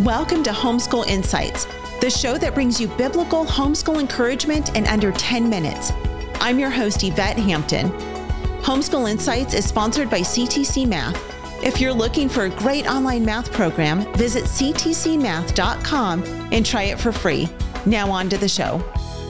Welcome to Homeschool Insights, the show that brings you biblical homeschool encouragement in under 10 minutes. I'm your host, Yvette Hampton. Homeschool Insights is sponsored by CTC Math. If you're looking for a great online math program, visit ctcmath.com and try it for free. Now on to the show.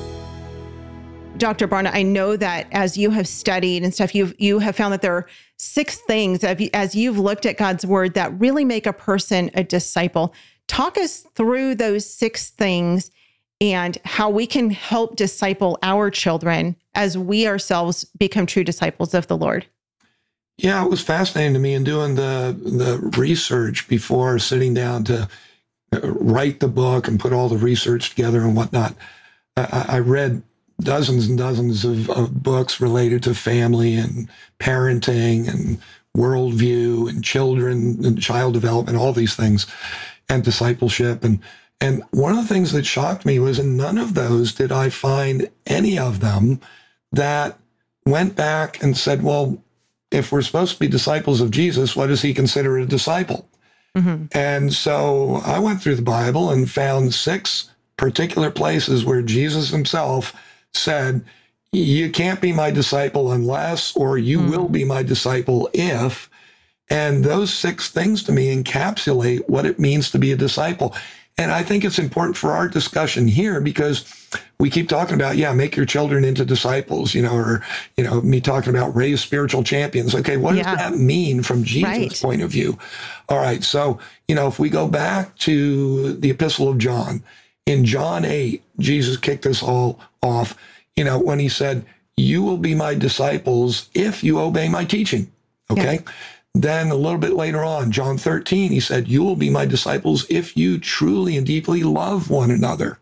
Dr. Barna, I know that as you have studied and stuff, you have found that there are 6 things as you've looked at God's word that really make a person a disciple. Talk us through those 6 things and how we can help disciple our children as we ourselves become true disciples of the Lord. Yeah, it was fascinating to me in doing the research before sitting down to write the book and put all the research together and whatnot. I read dozens and dozens of books related to family and parenting and worldview and children and child development, all these things, and discipleship. And one of the things that shocked me was in none of those did I find any of them that went back and said, well, if we're supposed to be disciples of Jesus, what does he consider a disciple? Mm-hmm. And so I went through the Bible and found 6 particular places where Jesus himself said, you can't be my disciple unless, or you will be my disciple if. And those 6 things to me encapsulate what it means to be a disciple. And I think it's important for our discussion here because we keep talking about, make your children into disciples, or me talking about raise spiritual champions. Okay, what does that mean from Jesus' point of view? All right, so, if we go back to the Epistle of John, in John 8, Jesus kicked us all off, when he said, you will be my disciples if you obey my teaching, okay? Yeah. Then a little bit later on, John 13, he said, you will be my disciples if you truly and deeply love one another,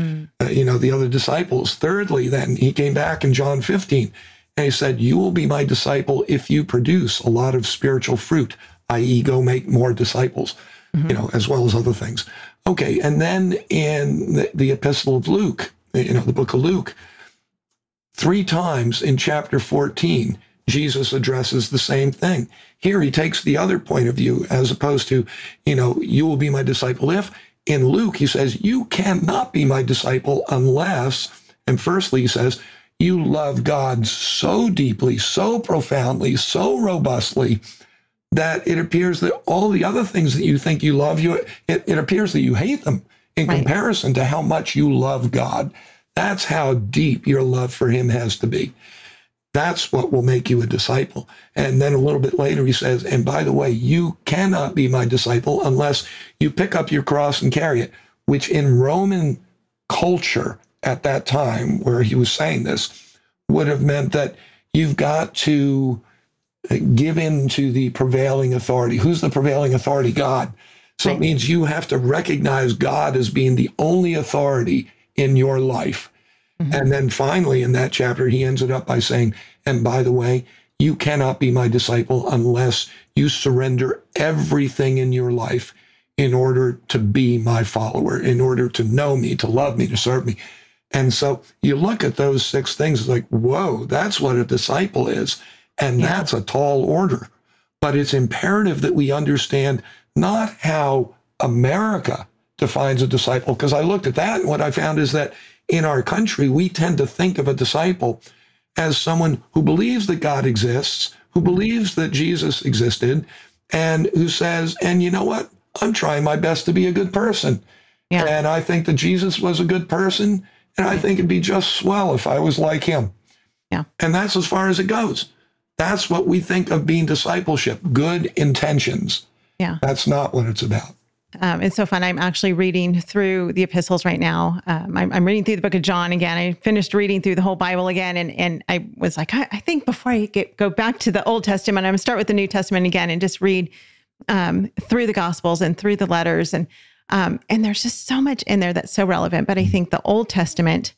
the other disciples. Thirdly, then he came back in John 15 and he said, you will be my disciple if you produce a lot of spiritual fruit, i.e. go make more disciples, as well as other things. Okay, and then in the Epistle of Luke, the book of Luke, 3 times in chapter 14, Jesus addresses the same thing. Here he takes the other point of view as opposed to, you will be my disciple if. In Luke, he says, you cannot be my disciple unless, and firstly he says, you love God so deeply, so profoundly, so robustly, that it appears that all the other things that you think you love, it appears that you hate them in comparison to how much you love God. That's how deep your love for him has to be. That's what will make you a disciple. And then a little bit later, he says, and by the way, you cannot be my disciple unless you pick up your cross and carry it, which in Roman culture at that time, where he was saying this, would have meant that you've got to give in to the prevailing authority. Who's the prevailing authority? God. So it means you have to recognize God as being the only authority in your life. Mm-hmm. And then finally in that chapter, he ends it up by saying, and by the way, you cannot be my disciple unless you surrender everything in your life in order to be my follower, in order to know me, to love me, to serve me. And so you look at those 6 things, it's like, whoa, that's what a disciple is. And that's a tall order. But it's imperative that we understand not how America defines a disciple, because I looked at that and what I found is that in our country, we tend to think of a disciple as someone who believes that God exists, who believes that Jesus existed, and who says, and you know what? I'm trying my best to be a good person. Yeah. And I think that Jesus was a good person, and I think it'd be just swell if I was like him. Yeah. And that's as far as it goes. That's what we think of being discipleship, good intentions. Yeah. That's not what it's about. It's so fun. I'm actually reading through the epistles right now. I'm reading through the book of John again. I finished reading through the whole Bible again. And I was like, I think before I go back to the Old Testament, I'm going to start with the New Testament again and just read through the Gospels and through the letters. And there's just so much in there that's so relevant. But I think the Old Testament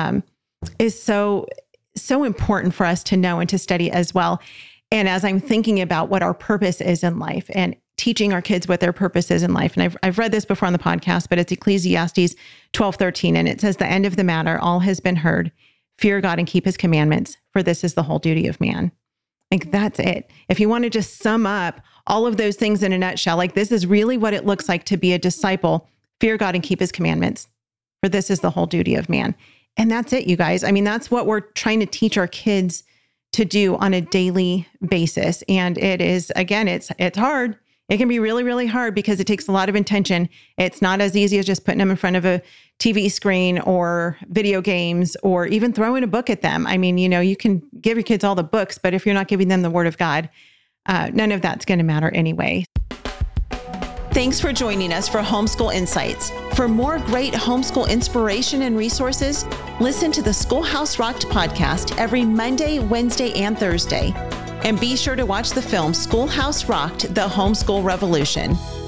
is so important for us to know and to study as well. And as I'm thinking about what our purpose is in life and teaching our kids what their purpose is in life. And I've read this before on the podcast, but it's Ecclesiastes 12:13. And it says, the end of the matter, all has been heard. Fear God and keep his commandments, for this is the whole duty of man. Like that's it. If you want to just sum up all of those things in a nutshell. Like, this is really what it looks like to be a disciple, fear God and keep his commandments. For this is the whole duty of man. And that's it, you guys. I mean, that's what we're trying to teach our kids to do on a daily basis. And it is, again, it's hard. It can be really, really hard because it takes a lot of intention. It's not as easy as just putting them in front of a TV screen or video games or even throwing a book at them. I mean, you can give your kids all the books, but if you're not giving them the Word of God, none of that's going to matter anyway. Thanks for joining us for Homeschool Insights. For more great homeschool inspiration and resources, listen to the Schoolhouse Rocked podcast every Monday, Wednesday, and Thursday. And be sure to watch the film Schoolhouse Rocked: The Homeschool Revolution.